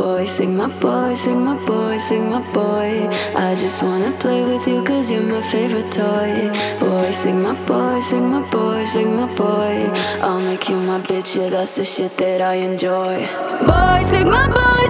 Boy, Sigma boy, Sigma boy, Sigma boy. I just wanna play with you cause you're my favorite toy. Boy, Sigma boy, Sigma boy, Sigma boy. I'll make you my bitch, yeah, that's the shit that I enjoy. Boy, Sigma boy,